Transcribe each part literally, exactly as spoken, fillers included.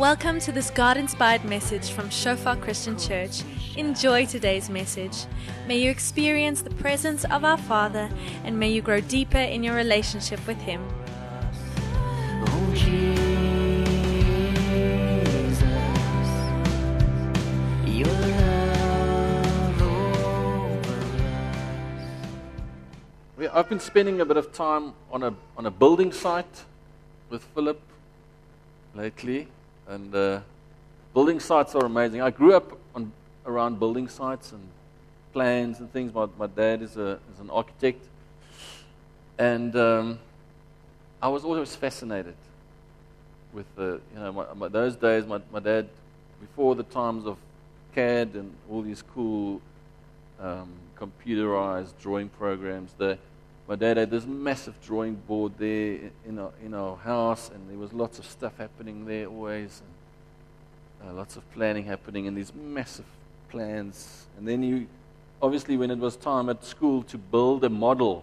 Welcome to this God-inspired message from Shofar Christian Church. Enjoy today's message. May you experience the presence of our Father, and may you grow deeper in your relationship with Him. Oh, Jesus, your love over us. We- I've been spending a bit of time on a on a building site with Philip lately, and uh, building sites are amazing. I grew up on around building sites and plans and things. My my dad is a is an architect, and um, I was always fascinated with the you know my, my, those days. My my dad, before the times of C A D and all these cool um, computerized drawing programs, the My dad had this massive drawing board there in our, in our house, and there was lots of stuff happening there always, and uh, lots of planning happening, and these massive plans. And then you, obviously, when it was time at school to build a model,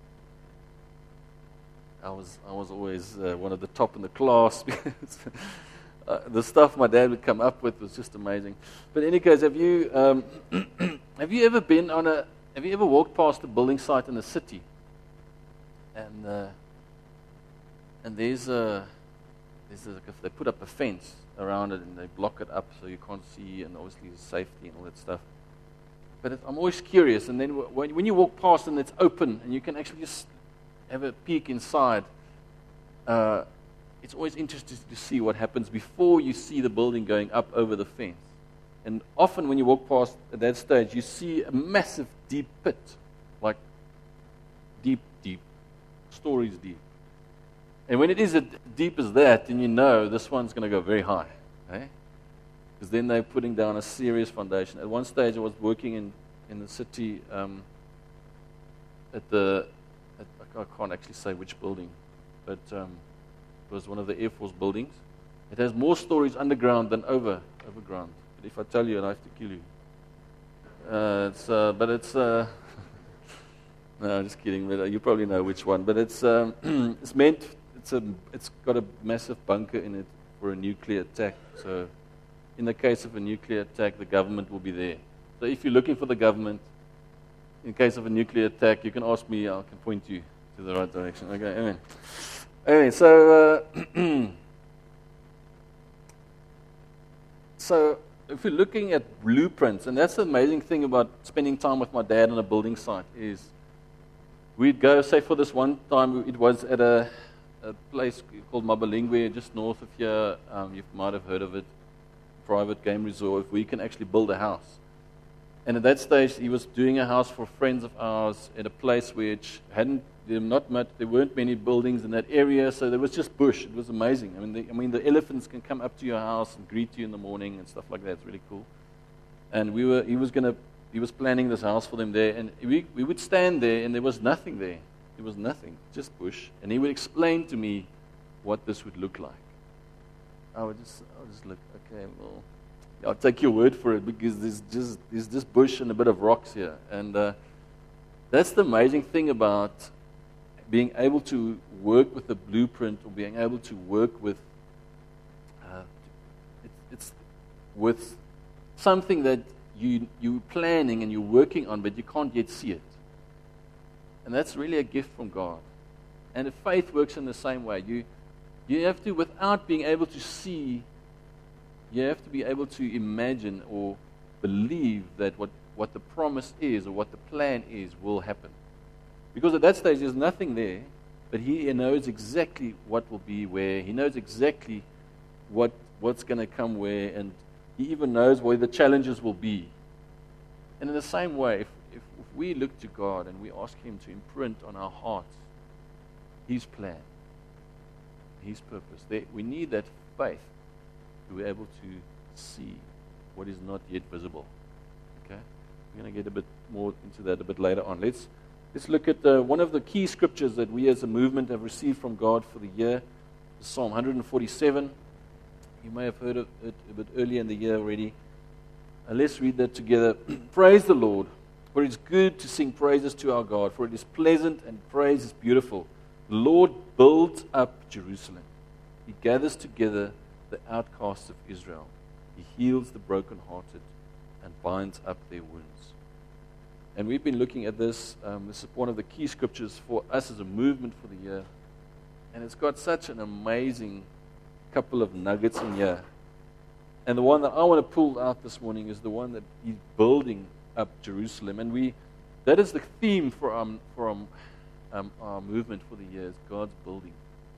I was I was always uh, one of the top in the class because uh, the stuff my dad would come up with was just amazing. But in any case, have you um, have you ever been on a have you ever walked past a building site in a city? And uh, and there's a there's a, they put up a fence around it and they block it up so you can't see, and obviously there's safety and all that stuff. But it, I'm always curious, and then when, when you walk past and it's open and you can actually just have a peek inside, uh, it's always interesting to see what happens before you see the building going up over the fence. And often when you walk past at that stage, you see a massive deep pit, like deep, deep. Stories deep. And when it is as deep as that, then you know this one's going to go very high. Eh? Because then they're putting down a serious foundation. At one stage I was working in, in the city um, at the, at, I can't actually say which building, but um, it was one of the Air Force buildings. It has more stories underground than over overground. But if I tell you, I have to kill you. Uh, it's, uh, but it's... Uh, No, just kidding. But uh, you probably know which one. But it's um, it's meant. It's a. It's got a massive bunker in it for a nuclear attack. So, in the case of a nuclear attack, the government will be there. So, if you're looking for the government, in case of a nuclear attack, you can ask me. I can point you to the right direction. Okay. Anyway. Anyway. So. Uh, so. If you're looking at blueprints, and that's the amazing thing about spending time with my dad on a building site is. We'd go, say for this one time, it was at a, a place called Mabalingwe, just north of here. Um, you might have heard of it, private game resort, where you can actually build a house. And at that stage, he was doing a house for friends of ours at a place which hadn't, there, not much, there weren't many buildings in that area, so there was just bush. It was amazing. I mean, the, I mean, the elephants can come up to your house and greet you in the morning and stuff like that. It's really cool. And we were, he was going to, He was planning this house for them there, and we, we would stand there, and there was nothing there. There was nothing, just bush. And he would explain to me what this would look like. I would just, I would just look, okay, well, I'll take your word for it, because there's just there's just bush and a bit of rocks here. And uh, that's the amazing thing about being able to work with a blueprint, or being able to work with, uh, it, it's with something that You, you're planning and you're working on, but you can't yet see it. And that's really a gift from God. And faith works in the same way. You, you have to, without being able to see, you have to be able to imagine or believe that what, what the promise is or what the plan is will happen. Because at that stage there's nothing there, but He knows exactly what will be where. He knows exactly what what's going to come where, and He even knows where the challenges will be. And in the same way, if, if, if we look to God and we ask Him to imprint on our hearts His plan, His purpose, there, we need that faith to be able to see what is not yet visible. Okay? We're going to get a bit more into that a bit later on. Let's, let's look at uh, one of the key scriptures that we as a movement have received from God for the year, Psalm one forty-seven. You may have heard of it a bit earlier in the year already. Uh, let's read that together. Praise the Lord, for it is good to sing praises to our God, for it is pleasant and praise is beautiful. The Lord builds up Jerusalem. He gathers together the outcasts of Israel. He heals the brokenhearted and binds up their wounds. And we've been looking at this. Um, this is one of the key scriptures for us as a movement for the year. And it's got such an amazing couple of nuggets in here. And the one that I want to pull out this morning is the one that he's building up Jerusalem. And we, that is the theme for our, for our, um, our movement for the year, is God's building.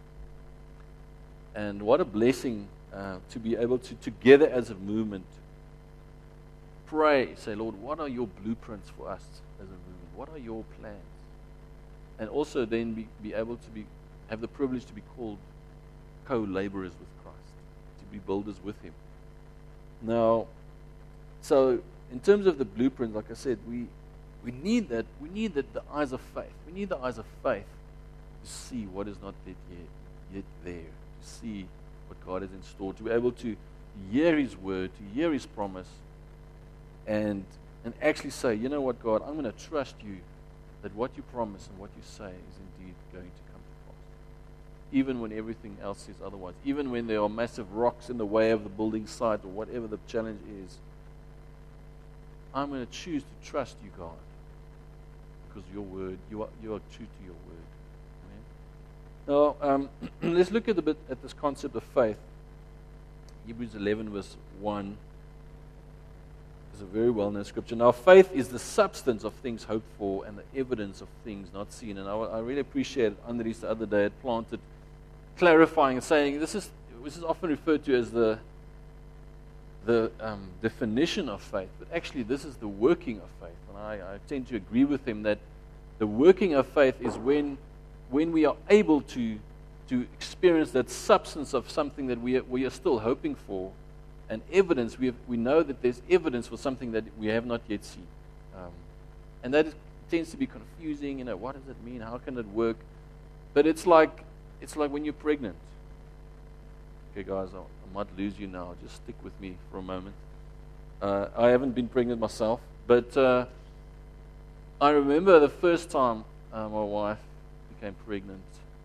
And what a blessing uh, to be able to, together as a movement, pray, say, Lord, what are your blueprints for us as a movement? What are your plans? And also then be, be able to be have the privilege to be called co-laborers with Christ, to be builders with Him. Now, so in terms of the blueprint, like I said, we we need that. We need that the eyes of faith. We need the eyes of faith to see what is not yet yet there, to see what God has in store, to be able to hear His word, to hear His promise, and and actually say, you know what, God, I'm going to trust you that what you promise and what you say is indeed going to come to pass. Even when everything else says otherwise, even when there are massive rocks in the way of the building site or whatever the challenge is, I'm going to choose to trust you, God, because your word, you are you are true to your word. Amen. Now, um, let's look at a bit at this concept of faith. Hebrews eleven verse one is a very well-known scripture. Now, faith is the substance of things hoped for and the evidence of things not seen. And I, I really appreciate Andres the other day had planted, clarifying and saying this is this is often referred to as the the um, definition of faith, but actually this is the working of faith. And I, I tend to agree with him that the working of faith is when when we are able to to experience that substance of something that we are, we are still hoping for, and evidence. We have, we know that there's evidence for something that we have not yet seen, um, and that is, tends to be confusing. You know, what does it mean? How can it work? But it's like it's like when you're pregnant. Okay, guys, I, I might lose you now. Just stick with me for a moment. Uh, I haven't been pregnant myself, but uh, I remember the first time uh, my wife became pregnant.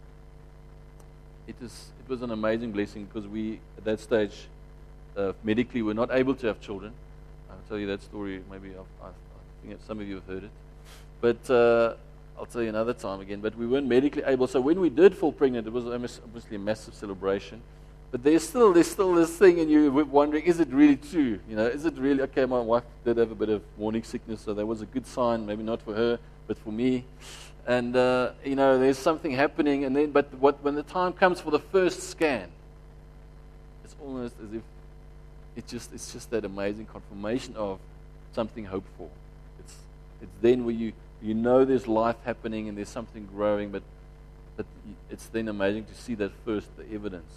It is it was an amazing blessing because we at that stage uh, medically were not able to have children. I'll tell you that story. Maybe I've, I've, I think that some of you have heard it, but uh, I'll tell you another time again. But we weren't medically able. So when we did fall pregnant, it was obviously a massive celebration. But there's still there's still this thing, and you're wondering, is it really true? You know, is it really okay? My wife did have a bit of morning sickness, so that was a good sign. Maybe not for her, but for me. And uh, you know, there's something happening, and then but what when the time comes for the first scan, it's almost as if it just it's just that amazing confirmation of something hoped for. It's it's then where you you know there's life happening and there's something growing, but but it's then amazing to see that first the evidence.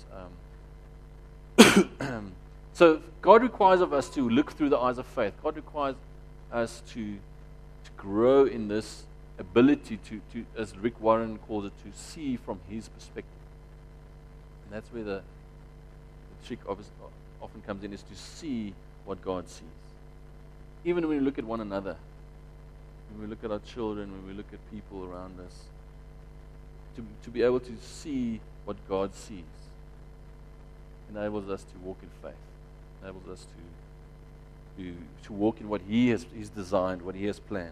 Um, so God requires of us to look through the eyes of faith. God requires us to to grow in this ability to, to, as Rick Warren calls it, to see from his perspective. And that's where the, the trick often comes in, is to see what God sees. Even when we look at one another, when we look at our children, when we look at people around us, to, to be able to see what God sees enables us to walk in faith, enables us to, to, to walk in what He has He's designed, what He has planned.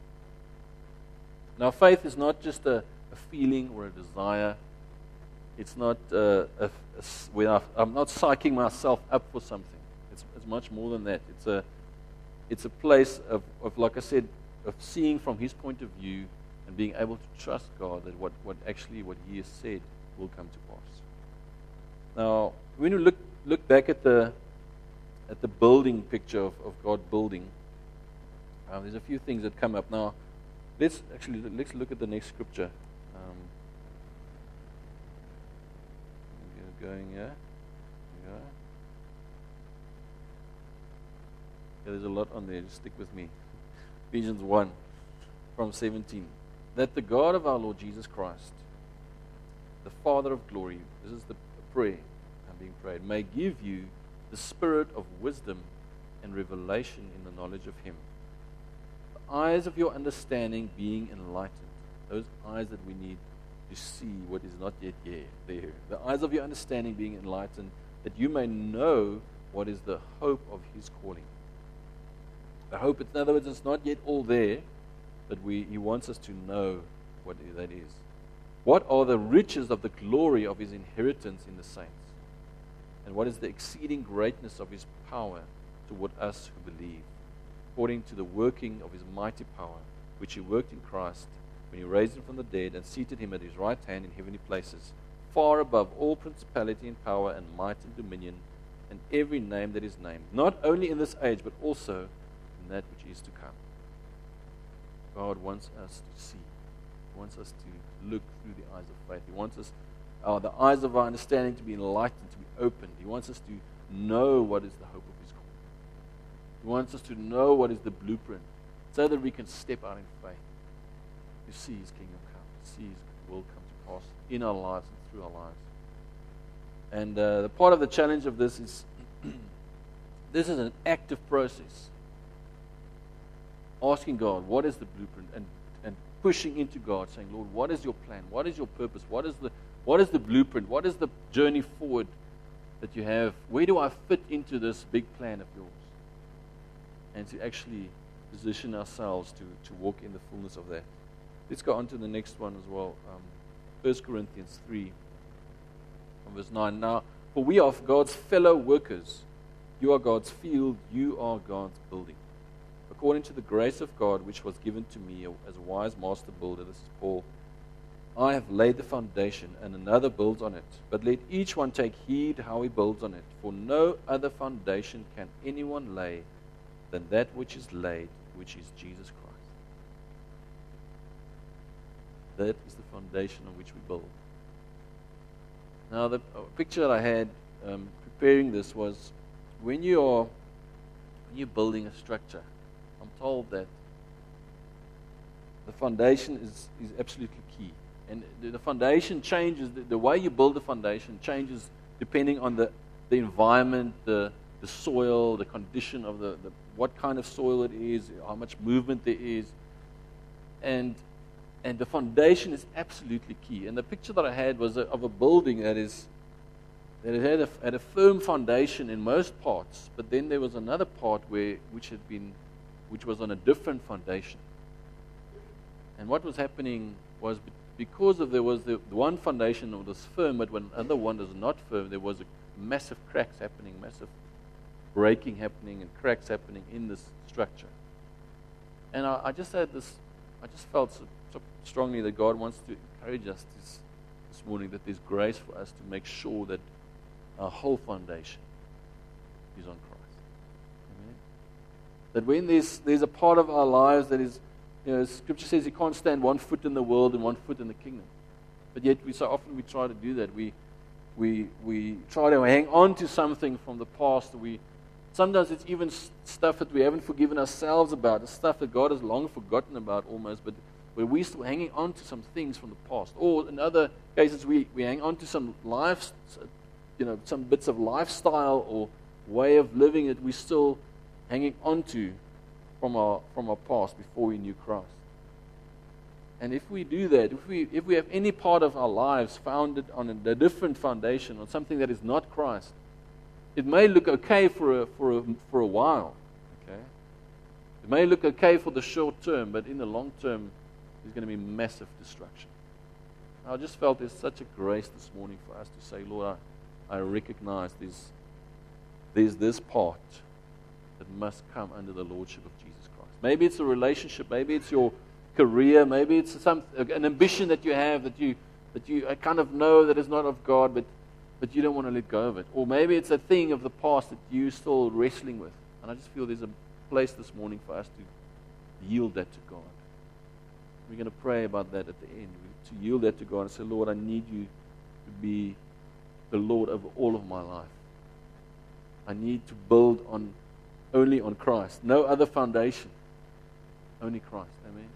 Now, faith is not just a, a feeling or a desire. It's not uh, a, a, where I'm not psyching myself up for something. It's, it's much more than that. It's a, it's a place of, of, like I said, of seeing from His point of view and being able to trust God that what, what actually what He has said will come to pass. Now, when you look look back at the at the building picture of, of God building, um, there's a few things that come up now. Let's actually let's look at the next scripture. Um, going here. Yeah. Yeah, there's a lot on there. Just stick with me. Ephesians one from seventeen. That the God of our Lord Jesus Christ, the Father of glory, this is the prayer I'm being prayed, may give you the spirit of wisdom and revelation in the knowledge of Him. Eyes of your understanding being enlightened. Those eyes that we need to see what is not yet there. The eyes of your understanding being enlightened, that you may know what is the hope of his calling. The hope, in other words, it's not yet all there, but we, he wants us to know what that is. What are the riches of the glory of his inheritance in the saints? And what is the exceeding greatness of his power toward us who believe, according to the working of his mighty power, which he worked in Christ, when he raised him from the dead and seated him at his right hand in heavenly places, far above all principality and power and might and dominion, and every name that is named, not only in this age, but also in that which is to come. God wants us to see. He wants us to look through the eyes of faith. He wants us, uh, the eyes of our understanding to be enlightened, to be opened. He wants us to know what is the hope of his calling. He wants us to know what is the blueprint, so that we can step out in faith to see his kingdom come, to see his will come to pass in our lives and through our lives. And uh, the part of the challenge of this is, this is an active process. Asking God, what is the blueprint? And, and pushing into God, saying, Lord, what is your plan? What is your purpose? What is the what is the blueprint? What is the journey forward that you have? Where do I fit into this big plan of yours? And to actually position ourselves to, to walk in the fullness of that. Let's go on to the next one as well. Um, First Corinthians three, from verse nine. Now, for we are God's fellow workers. You are God's field. You are God's building. According to the grace of God which was given to me as a wise master builder, this is Paul, I have laid the foundation, and another builds on it. But let each one take heed how he builds on it. For no other foundation can anyone lay than that which is laid, which is Jesus Christ. That is the foundation on which we build. Now, the picture that I had um, preparing this was when you are when you're building a structure, I'm told that the foundation is, is absolutely key. And the, the foundation changes, the, the way you build the foundation changes depending on the, the environment, the, the soil, the condition of the, the, what kind of soil it is, how much movement there is. And and the foundation is absolutely key. And the picture that I had was a, of a building that is that it had a, had a firm foundation in most parts, but then there was another part where which had been which was on a different foundation. And what was happening was because of there was the, the one foundation that was firm, but when other one was not firm, there was a massive cracks happening, massive breaking happening, and cracks happening in this structure. And I, I just had this, I just felt so, so strongly that God wants to encourage us this, this morning, that there's grace for us to make sure that our whole foundation is on Christ. Amen? That when there's there's a part of our lives that is, you know, Scripture says you can't stand one foot in the world and one foot in the kingdom. But yet we so often we try to do that. We we we try to hang on to something from the past. We sometimes it's even stuff that we haven't forgiven ourselves about. It's stuff that God has long forgotten about almost, but where we're still hanging on to some things from the past. Or in other cases we, we hang on to some life, you know, some bits of lifestyle or way of living that we're still hanging on to from our from our past before we knew Christ. And if we do that, if we if we have any part of our lives founded on a, a different foundation, on something that is not Christ, it may look okay for a for a for a while. Okay, it may look okay for the short term, but in the long term, there's going to be massive destruction. I just felt there's such a grace this morning for us to say, Lord, I, I recognize there's there's this part that must come under the lordship of Jesus Christ. Maybe it's a relationship, maybe it's your career, maybe it's some an ambition that you have that you that you I kind of know that is not of God, but but you don't want to let go of it. Or maybe it's a thing of the past that you're still wrestling with. And I just feel there's a place this morning for us to yield that to God. We're going to pray about that at the end, to yield that to God and say, Lord, I need you to be the Lord over all of my life. I need to build on only on Christ. No other foundation. Only Christ. Amen.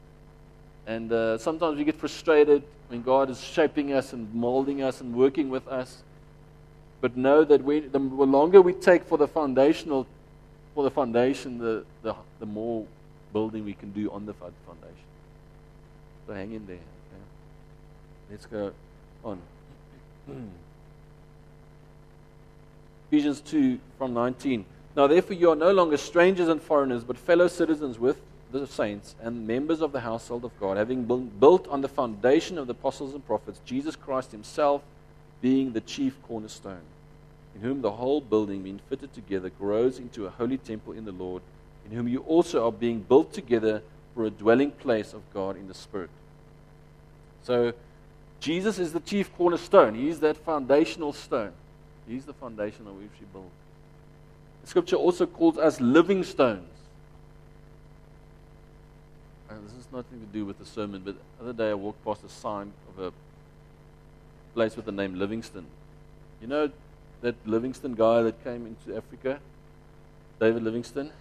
And uh, sometimes we get frustrated when God is shaping us and molding us and working with us. But know that we, the longer we take for the foundational, for the foundation, the, the the more building we can do on the foundation. So hang in there. Okay? Let's go on. Ephesians two from nineteen. Now therefore you are no longer strangers and foreigners, but fellow citizens with the saints and members of the household of God, having been built on the foundation of the apostles and prophets, Jesus Christ himself being the chief cornerstone, in whom the whole building, being fitted together, grows into a holy temple in the Lord, in whom you also are being built together for a dwelling place of God in the Spirit. So, Jesus is the chief cornerstone. He's that foundational stone. He's the foundation on which we build. The Scripture also calls us living stones. And this has nothing to do with the sermon, but the other day I walked past a sign of a place with the name Livingston. You know that Livingston guy that came into Africa? David Livingston?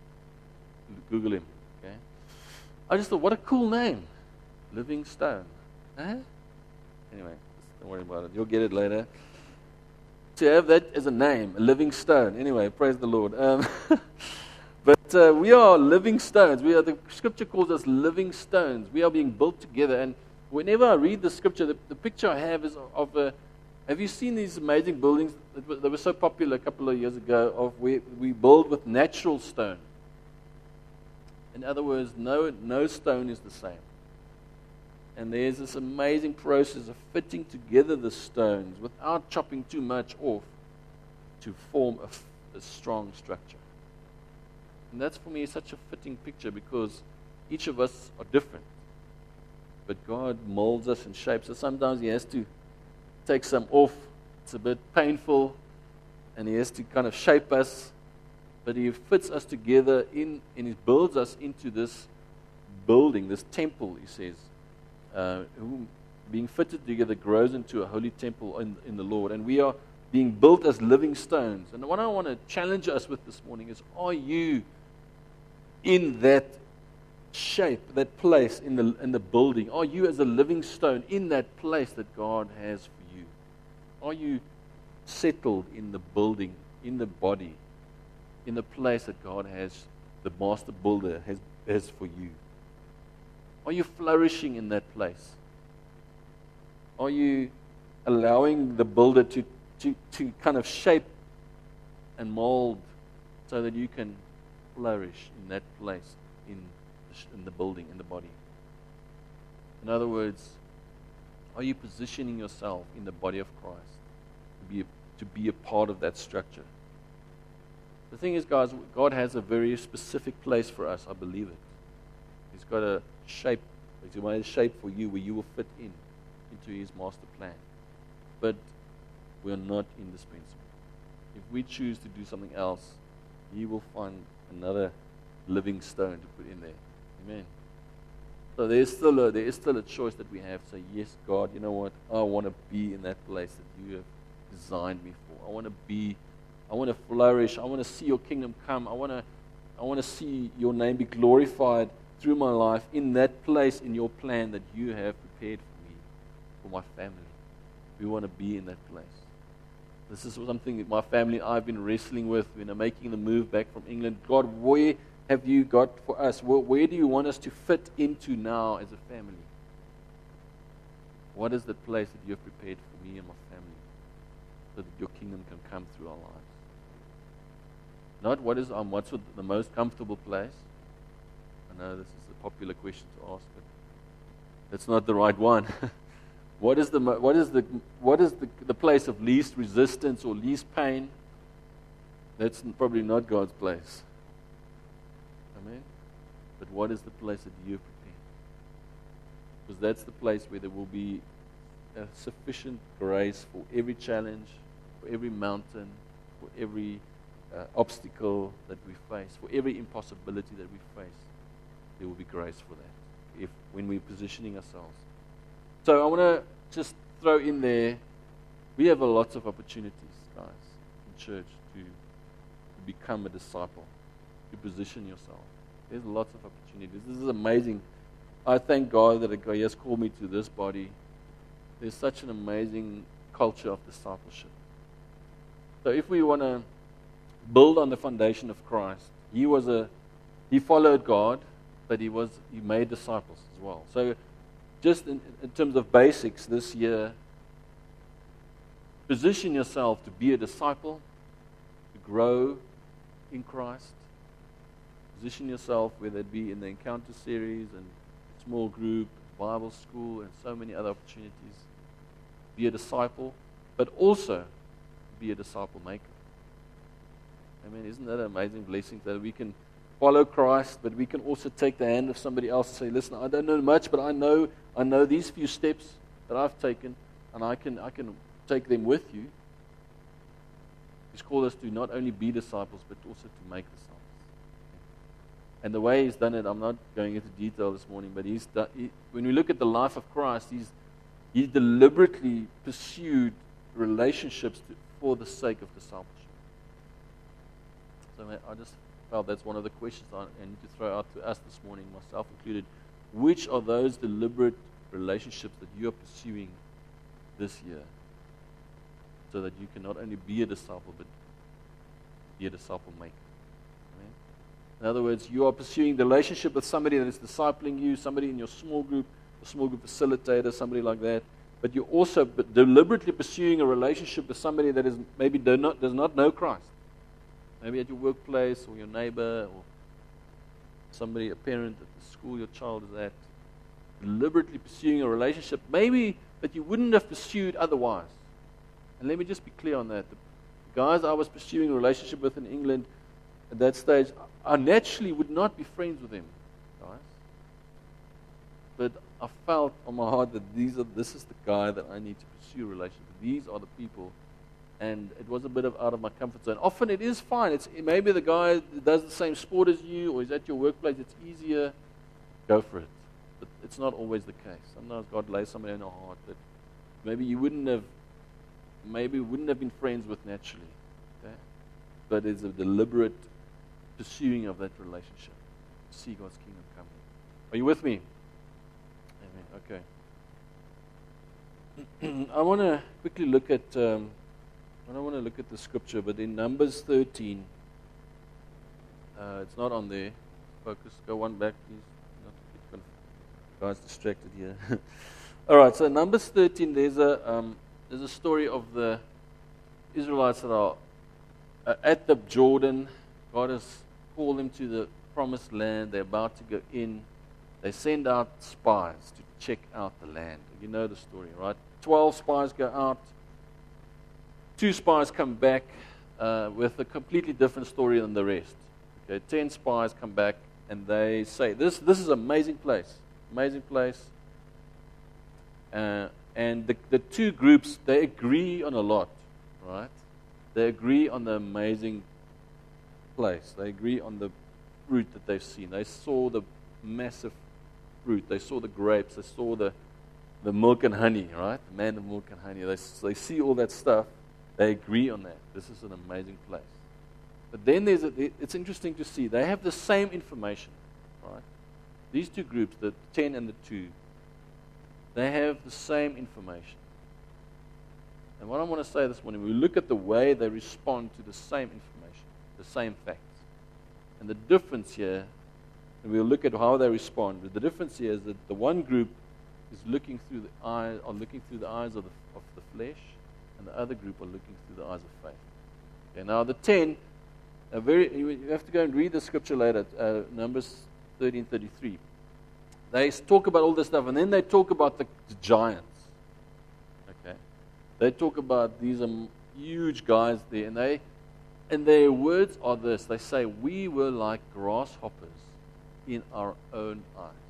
Google him. Okay. I just thought, what a cool name. Livingstone. Huh? Anyway, don't worry about it. You'll get it later. To have that as a name, a living stone. Anyway, praise the Lord. Um, but uh, we are living stones. We are, the Scripture calls us living stones. We are being built together. And whenever I read the Scripture, the, the picture I have is of a. Have you seen these amazing buildings that were, that were so popular a couple of years ago? Of where we build with natural stone. In other words, no no stone is the same. And there's this amazing process of fitting together the stones without chopping too much off to form a, a strong structure. And that's for me such a fitting picture because each of us are different. But God molds us and shapes us. Sometimes He has to take some off. It's a bit painful. And He has to kind of shape us. But He fits us together in, and He builds us into this building, this temple, He says. Uh, who, being fitted together, grows into a holy temple in, in the Lord. And we are being built as living stones. And what I want to challenge us with this morning is, are you in that shape, that place in the, in the building? Are you as a living stone in that place that God has for you? Are you settled in the building, in the body, in the place that God has, the master builder has, has for you? Are you flourishing in that place? Are you allowing the builder to, to, to kind of shape and mold so that you can flourish in that place, in the, in the building, in the body? In other words, are you positioning yourself in the body of Christ to be a, to be a part of that structure? The thing is, guys, God has a very specific place for us. I believe it. He's got a shape, He's made a shape for you where you will fit in into His master plan. But we are not indispensable. If we choose to do something else, He will find another living stone to put in there. Amen. So there's still a, there is still a choice that we have. Say, yes, God, you know what? I want to be in that place that You have designed me for. I want to be, I want to flourish. I want to see Your kingdom come. I want to, I want to see Your name be glorified through my life in that place in Your plan that You have prepared for me, for my family. We want to be in that place. This is something that my family and I have been wrestling with, you know, making the move back from England. God, where have You got for us? Where, where do You want us to fit into now as a family? What is the place that You have prepared for me and my family so that Your kingdom can come through our lives? Not what is um, what's the most comfortable place. I know this is a popular question to ask, but that's not the right one. What is the what is the what is the, the place of least resistance or least pain? That's probably not God's place. Amen. But what is the place that You prepare? Because that's the place where there will be a sufficient grace for every challenge, for every mountain, for every uh, obstacle that we face, for every impossibility that we face. There will be grace for that if when we're positioning ourselves. So I want to just throw in there, we have a lots of opportunities, guys, in church to, to become a disciple, to position yourself. There's lots of opportunities. This is amazing. I thank God that He has called me to this body. There's such an amazing culture of discipleship. So if we want to build on the foundation of Christ, He was a, He followed God, but he was he made disciples as well. So just in, in terms of basics this year, position yourself to be a disciple grow in Christ. Position yourself, whether it be in the encounter series and small group, Bible school, and so many other opportunities. Be a disciple, but also be a disciple maker. I mean, isn't that an amazing blessing that we can follow Christ, but we can also take the hand of somebody else and say, listen, I don't know much, but I know I know these few steps that I've taken, and I can I can take them with you. He's called us to not only be disciples, but also to make disciples. And the way he's done it, I'm not going into detail this morning, but he's done, he, when we look at the life of Christ, he's he deliberately pursued relationships to, for the sake of discipleship. So I just felt that's one of the questions I need to throw out to us this morning, myself included. Which are those deliberate relationships that you are pursuing this year, so that you can not only be a disciple, but be a disciple maker? Amen? In other words, you are pursuing the relationship with somebody that is discipling you, somebody in your small group, a small group facilitator, somebody like that. But you're also deliberately pursuing a relationship with somebody that is maybe do not, does not know Christ. Maybe at your workplace or your neighbor or somebody, a parent at the school your child is at. Deliberately pursuing a relationship maybe that you wouldn't have pursued otherwise. And let me just be clear on that. The guys I was pursuing a relationship with in England at that stage, I naturally would not be friends with them, guys. But I felt on my heart that these are this is the guy that I need to pursue a relationship with. These are the people. And it was a bit of out of my comfort zone. Often it is fine. It's maybe the guy that does the same sport as you, or is at your workplace. It's easier. Go for it. But it's not always the case. Sometimes God lays somebody in our heart that maybe you wouldn't have, maybe wouldn't have been friends with naturally. Okay? But it's a deliberate pursuing of that relationship to see God's kingdom come. Are you with me? Amen. Okay. I want to quickly look at. Um, I don't want to look at the scripture, but in Numbers thirteen, uh, it's not on there. Focus. Go one back, please. Not to get guys distracted here. All right. So Numbers thirteen, there's a um, there's a story of the Israelites that are uh, at the Jordan. God has called them to the promised land. They're about to go in. They send out spies to check out the land. You know the story, right? Twelve spies go out. Two spies come back uh, with a completely different story than the rest. Okay, ten spies come back and they say, "This this is an amazing place, amazing place." Uh, and the the two groups, they agree on a lot, right? They agree on the amazing place. They agree on the fruit that they've seen. They saw the massive fruit. They saw the grapes. They saw the the milk and honey, right? The land of milk and honey. They they see all that stuff. They agree on that. This is an amazing place. But then there's a, it's interesting to see. They have the same information, right? These two groups, the ten and the two, they have the same information. And what I want to say this morning, we look at the way they respond to the same information, the same facts. And the difference here, and we'll look at how they respond. But the difference here is that the one group is looking through the eyes, are looking through the eyes of the of the flesh, and the other group are looking through the eyes of faith. Okay, now the ten, are very, you have to go and read the scripture later, uh, Numbers thirteen thirty-three. They talk about all this stuff, and then they talk about the, the giants. Okay, they talk about these um, huge guys there, and they, and their words are this: they say, "We were like grasshoppers in our own eyes."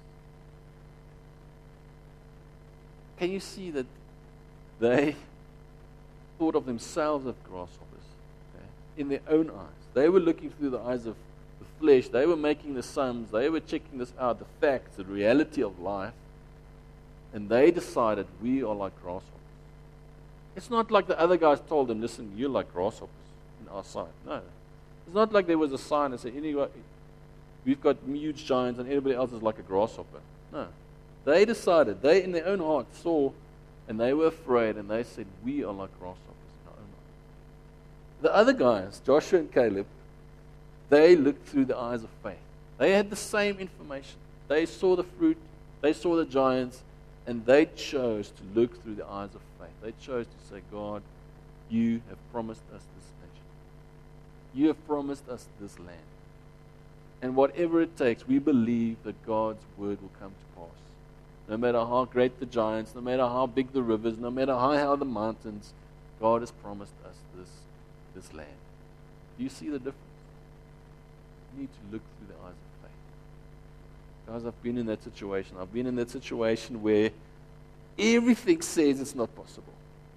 Can you see that they thought of themselves as grasshoppers, okay, in their own eyes? They were looking through the eyes of the flesh. They were making the sums. They were checking this out, the facts, the reality of life. And they decided, we are like grasshoppers. It's not like the other guys told them, listen, you're like grasshoppers in our sight. No. It's not like there was a sign that said, anyway, we've got huge giants and everybody else is like a grasshopper. No. They decided, they in their own heart saw, and they were afraid, and they said, we are like grasshoppers in our own eyes. The other guys, Joshua and Caleb, they looked through the eyes of faith. They had the same information. They saw the fruit, they saw the giants, and they chose to look through the eyes of faith. They chose to say, God, you have promised us this nation. You have promised us this land. And whatever it takes, we believe that God's word will come to pass. No matter how great the giants, no matter how big the rivers, no matter how high the mountains, God has promised us this, this land. Do you see the difference? You need to look through the eyes of faith. Guys, I've been in that situation. I've been in that situation where everything says it's not possible.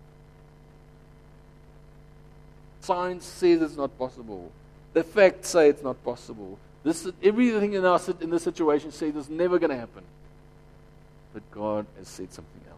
Science says it's not possible. The facts say it's not possible. This is, everything in our in this situation says it's never going to happen. But God has said something else.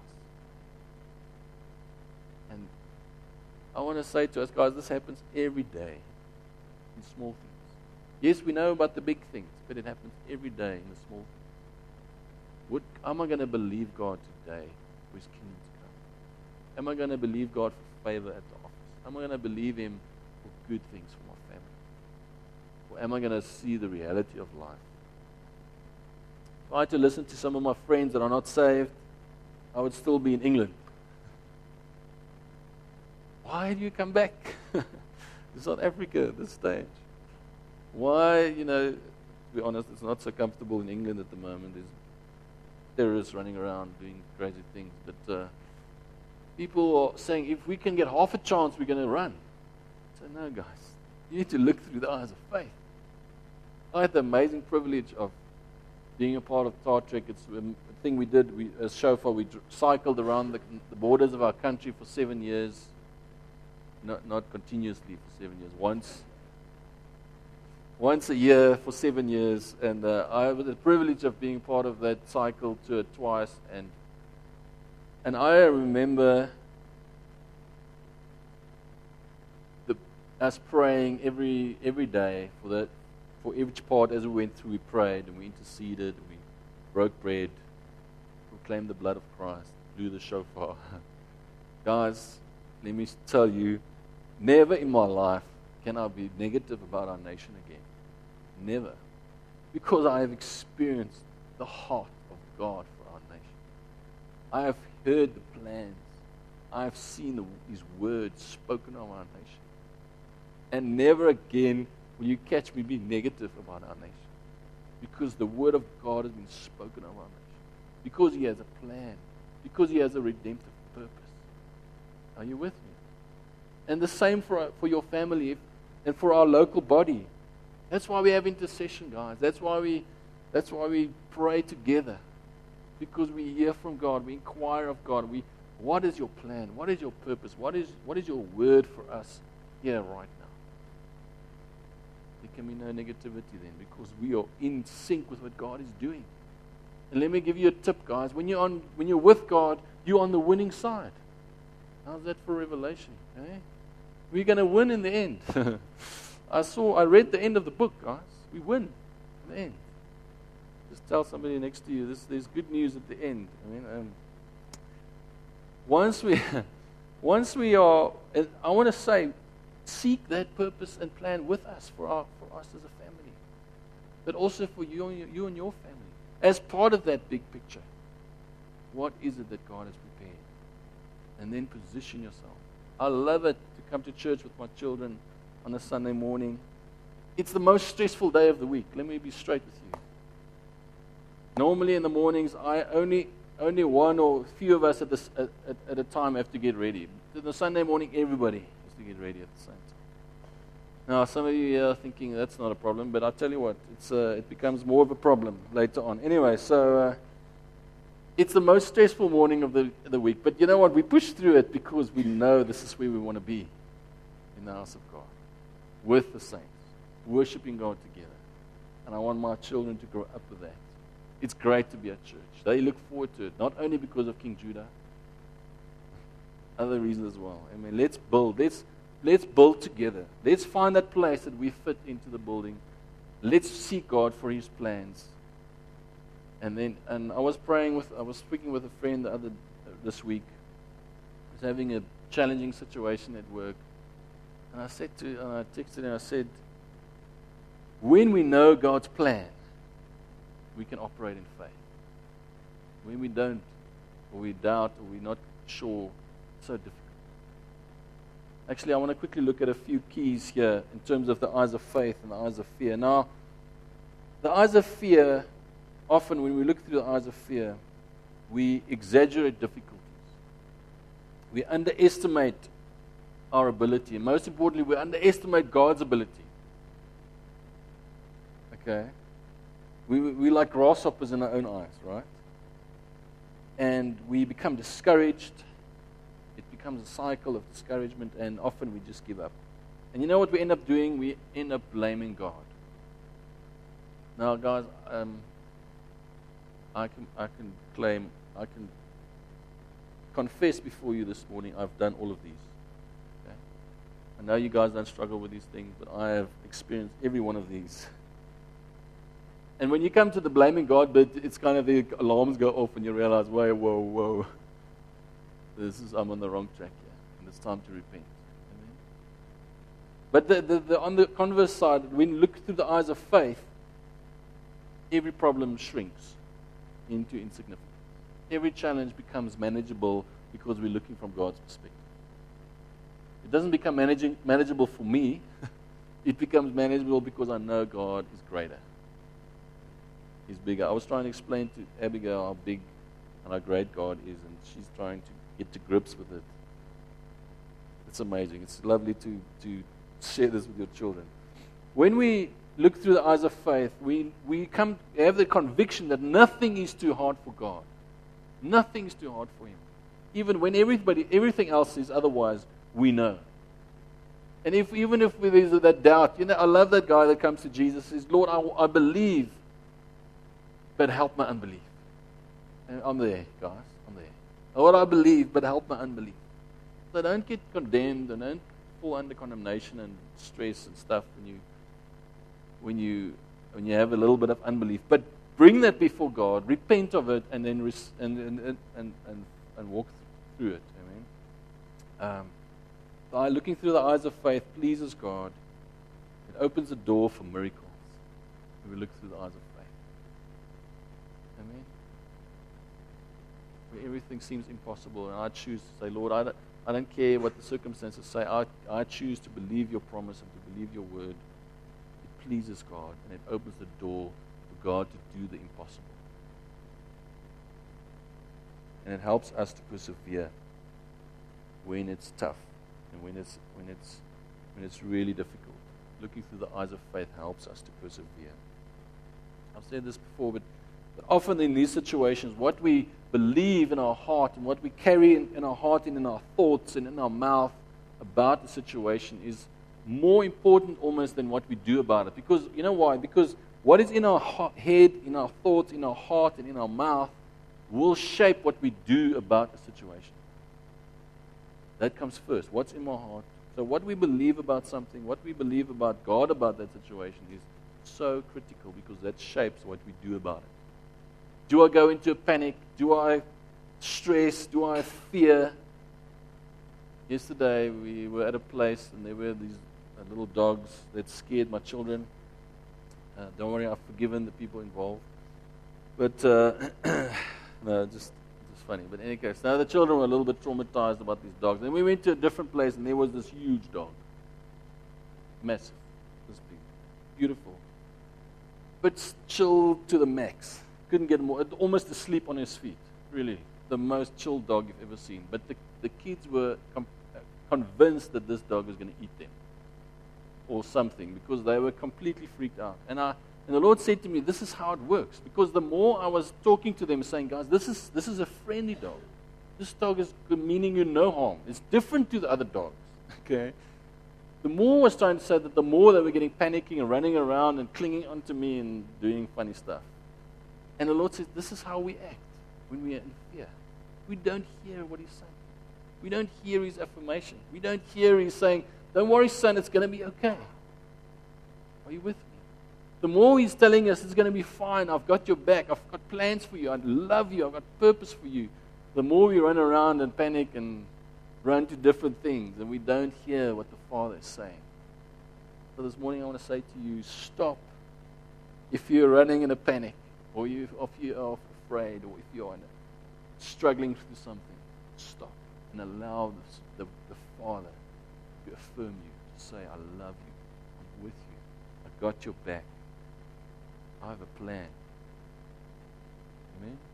And I want to say to us, guys, this happens every day in small things. Yes, we know about the big things, but it happens every day in the small things. What, am I going to believe God today for His kingdom to come? Am I going to believe God for favor at the office? Am I going to believe Him for good things for my family? Or am I going to see the reality of life? If I had to listen to some of my friends that are not saved, I would still be in England. Why do you come back to South Africa at this stage? Why, you know, to be honest, it's not so comfortable in England at the moment. There's terrorists running around doing crazy things. But uh, people are saying, if we can get half a chance, we're going to run. So no, guys, you need to look through the eyes of faith. I had the amazing privilege of being a part of Star Trek. It's a thing we did. We, as chauffeur, we dr- cycled around the, the borders of our country for seven years. Not, not continuously for seven years. Once, once a year for seven years. And uh, I had the privilege of being part of that cycle to it twice. And and I remember the, us praying every every day for that. For each part, as we went through, we prayed and we interceded, we broke bread, proclaimed the blood of Christ, blew the shofar. Guys, let me tell you, never in my life can I be negative about our nation again. Never. Because I have experienced the heart of God for our nation. I have heard the plans. I have seen the, His words spoken of our nation. And never again will you catch me being negative about our nation? Because the word of God has been spoken of our nation. Because He has a plan. Because He has a redemptive purpose. Are you with me? And the same for, for your family and for our local body. That's why we have intercession, guys. That's why we that's why we pray together. Because we hear from God. We inquire of God. We what is your plan? What is your purpose? What is what is your word for us here right now? There can be no negativity then, because we are in sync with what God is doing. And let me give you a tip, guys. When you're on, when you're with God, you're on the winning side. How's that for revelation? Eh? We're going to win in the end. I saw, I read the end of the book, guys. We win in the end. Just tell somebody next to you, this, there's good news at the end. I mean, um, once we, once we are, and I want to say, seek that purpose and plan with us for our for us as a family, but also for you and your, you and your family as part of that big picture. What is it that God has prepared? And then position yourself. I love it to come to church with my children on a Sunday morning. It's the most stressful day of the week. Let me be straight with you. Normally in the mornings, I only only one or a few of us at this at, at, at a time have to get ready. The Sunday morning, everybody to get ready at the same time. Now, some of you are thinking that's not a problem, but I'll tell you what, it's uh, it becomes more of a problem later on. Anyway, so uh, it's the most stressful morning of the the week. But you know what? We push through it because we know this is where we want to be, in the house of God, with the saints, worshiping God together. And I want my children to grow up with that. It's great to be at church. They look forward to it, not only because of King Judah, other reasons as well. I mean, let's build. Let's let's build together. Let's find that place that we fit into the building. Let's seek God for His plans. And then, and I was praying with, I was speaking with a friend the other this week. He was having a challenging situation at work, and I said to, and I texted him. I said, when we know God's plan, we can operate in faith. When we don't, or we doubt, or we're not sure, it's so difficult. Actually, I want to quickly look at a few keys here in terms of the eyes of faith and the eyes of fear. Now, the eyes of fear, often when we look through the eyes of fear, we exaggerate difficulties. We underestimate our ability. And most importantly, we underestimate God's ability. Okay? We, we like grasshoppers in our own eyes, right? And we become discouraged. It becomes a cycle of discouragement, and often we just give up. And you know what we end up doing? We end up blaming God. Now, guys, um, I can I can claim, I can confess before you this morning, I've done all of these. Okay? I know you guys don't struggle with these things, but I have experienced every one of these. And when you come to the blaming God bit, it's kind of the alarms go off and you realize, whoa, whoa, whoa. This is, I'm on the wrong track here. And it's time to repent. Amen? But the, the, the, on the converse side, when you look through the eyes of faith, every problem shrinks into insignificance. Every challenge becomes manageable because we're looking from God's perspective. It doesn't become managing, manageable for me. It becomes manageable because I know God is greater. He's bigger. I was trying to explain to Abigail how big and how great God is, and she's trying to get to grips with it. It's amazing. It's lovely to, to share this with your children. When we look through the eyes of faith, we, we come have the conviction that nothing is too hard for God. Nothing is too hard for Him. Even when everybody, everything else is otherwise, we know. And if even if there's that doubt, you know, I love that guy that comes to Jesus and says, Lord, I, I believe, but help my unbelief. And I'm there, guys. I'm there. Lord, I believe, but help my unbelief. So don't get condemned and don't fall under condemnation and stress and stuff when you when you when you have a little bit of unbelief. But bring that before God, repent of it, and then res- and, and, and, and, and, and walk through it. Amen. Um, by looking through the eyes of faith pleases God. It opens the door for miracles. When we look through the eyes of faith. Amen. Where everything seems impossible, and I choose to say, Lord, I don't, I don't care what the circumstances say. I, I choose to believe your promise and to believe your word. It pleases God, and it opens the door for God to do the impossible. And it helps us to persevere when it's tough and when it's when it's when it's really difficult. Looking through the eyes of faith helps us to persevere. I've said this before, but But often in these situations, what we believe in our heart and what we carry in, in our heart and in our thoughts and in our mouth about the situation is more important almost than what we do about it. Because, you know why? Because what is in our ha- head, in our thoughts, in our heart, and in our mouth will shape what we do about the situation. That comes first. What's in my heart? So what we believe about something, what we believe about God about that situation is so critical because that shapes what we do about it. Do I go into a panic? Do I stress? Do I fear? Yesterday we were at a place and there were these uh, little dogs that scared my children. Uh, don't worry, I've forgiven the people involved. But, uh, no, just, just funny. But in any case, now the children were a little bit traumatized about these dogs. And we went to a different place and there was this huge dog. Massive. This big. Beautiful. But chill to the max. Couldn't get more, almost asleep on his feet. Really, the most chill dog you've ever seen. But the, the kids were com- convinced that this dog was going to eat them or something because they were completely freaked out. And I and the Lord said to me, "This is how it works." Because the more I was talking to them, saying, "Guys, this is this is a friendly dog. This dog is meaning you no harm. It's different to the other dogs." Okay. The more I was trying to say that, the more they were getting panicking and running around and clinging onto me and doing funny stuff. And the Lord says, this is how we act when we are in fear. We don't hear what He's saying. We don't hear His affirmation. We don't hear He's saying, don't worry, son, it's going to be okay. Are you with me? The more He's telling us it's going to be fine, I've got your back, I've got plans for you, I love you, I've got purpose for you, the more we run around and panic and run to different things and we don't hear what the Father is saying. So this morning I want to say to you, stop. If you're running in a panic, or you, if you are afraid, or if you are struggling through something, stop and allow this, the, the Father to affirm you, to say, I love you, I'm with you, I got your back, I have a plan. Amen?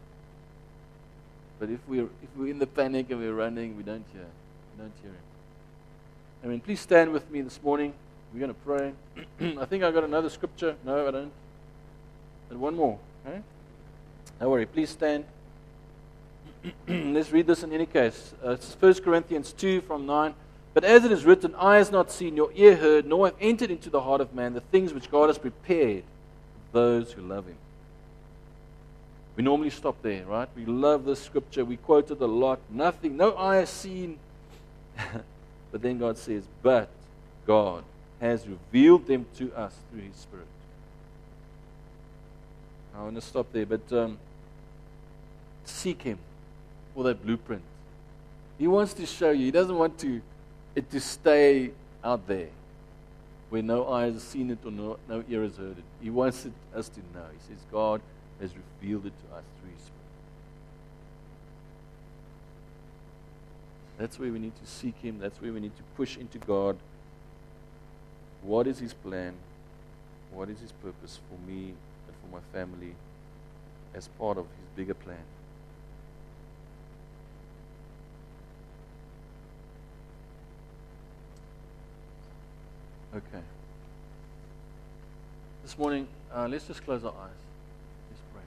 But if we're, if we're in the panic and we're running, we don't hear. We don't hear him. I mean, please stand with me this morning. We're going to pray. I think I got another scripture. No, I don't. And one more. Okay? Don't worry. Please stand. Let's read this in any case. Uh, it's First Corinthians two from nine. But as it is written, eye has not seen, nor ear heard, nor have entered into the heart of man the things which God has prepared for those who love him. We normally stop there, right? We love this scripture. We quote it a lot. Nothing, no eye has seen. But then God says, but God has revealed them to us through his Spirit. I want to stop there, but um, seek him for that blueprint. He wants to show you. He doesn't want to, it to stay out there where no eye has seen it or no, no ear has heard it. He wants it, us to know. He says, God has revealed it to us through his Spirit. That's where we need to seek him. That's where we need to push into God. What is his plan? What is his purpose for me and for my family as part of his bigger plan? Okay. This morning, uh, let's just close our eyes. Let's pray.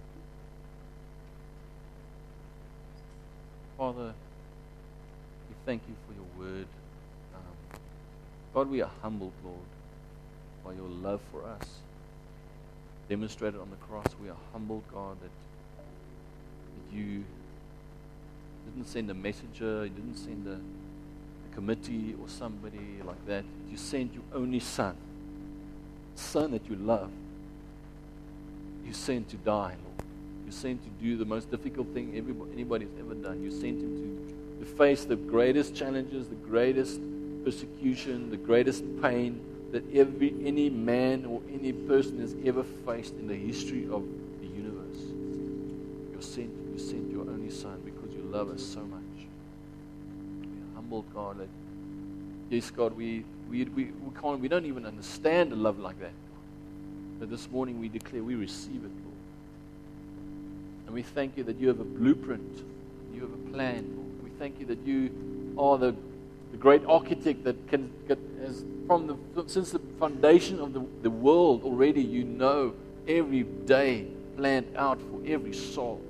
Father, we thank you for your word. Um, God, we are humbled, Lord, by your love for us. Demonstrated on the cross, we are humbled, God, that, that you didn't send a messenger, you didn't send a, a committee or somebody like that. You sent your only Son, Son that you love. You sent to die, Lord. You sent to do the most difficult thing everybody, anybody's ever done. You sent him to, to face the greatest challenges, the greatest persecution, the greatest pain that every any man or any person has ever faced in the history of the universe. You sent, you sent your only Son because you love us so much. We're humbled, God. That, yes, God, we we, we we can't we don't even understand a love like that. But this morning we declare we receive it, Lord. And we thank you that you have a blueprint, you have a plan, Lord. We thank you that you are the the great architect that can get as from the since the foundation of the, the world already. You know every day planned out for every soul.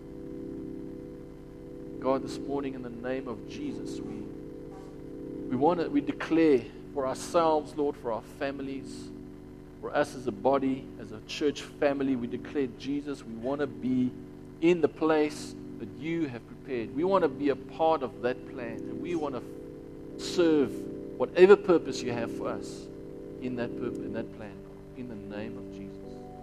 God, this morning in the name of Jesus, we we want to we declare for ourselves, Lord, for our families, for us as a body, as a church family, we declare, Jesus, we want to be in the place that you have prepared. We want to be a part of that plan, and we want to serve whatever purpose you have for us in that purpose, in that plan, God, in the name of Jesus.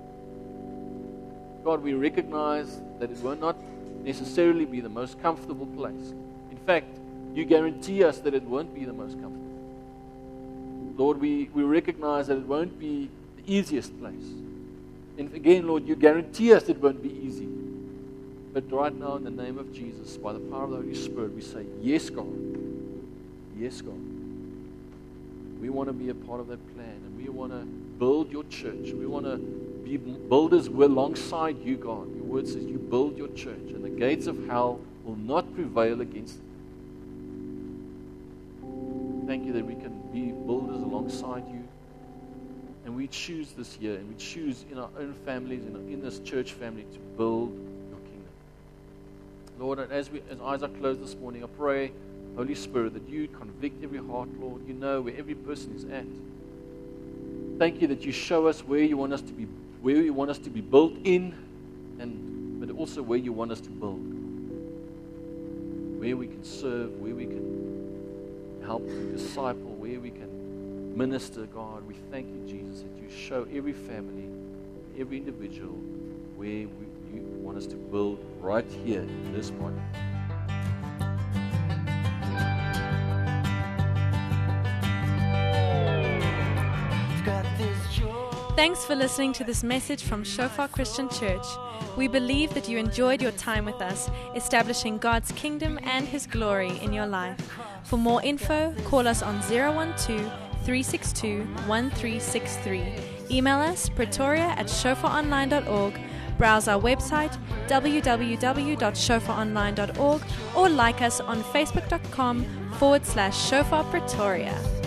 God, we recognize that it will not necessarily be the most comfortable place. In fact, you guarantee us that it won't be the most comfortable. Lord, we, we recognize that it won't be the easiest place. And again, Lord, you guarantee us it won't be easy. But right now, in the name of Jesus, by the power of the Holy Spirit, we say, yes, God. Yes, God. We want to be a part of that plan, and we want to build your church. We want to be builders alongside you, God. Your word says you build your church, and the gates of hell will not prevail against it. Thank you that we can be builders alongside you. And we choose this year, and we choose in our own families, in, in this church family, to build your kingdom. Lord, and as, we, as eyes are closed this morning, I pray, Holy Spirit, that you convict every heart, Lord. You know where every person is at. Thank you that you show us where you want us to be, where you want us to be built in, and but also where you want us to build. Where we can serve, where we can help and disciple, where we can minister, God. We thank you, Jesus, that you show every family, every individual where we, you want us to build right here in this body. Thanks for listening to this message from Shofar Christian Church. We believe that you enjoyed your time with us, establishing God's kingdom and His glory in your life. For more info, call us on zero one two, three six two, one three six three. Email us pretoria at shofar online dot org. Browse our website w w w dot shofar online dot org or like us on facebook dot com forward slash shofar pretoria.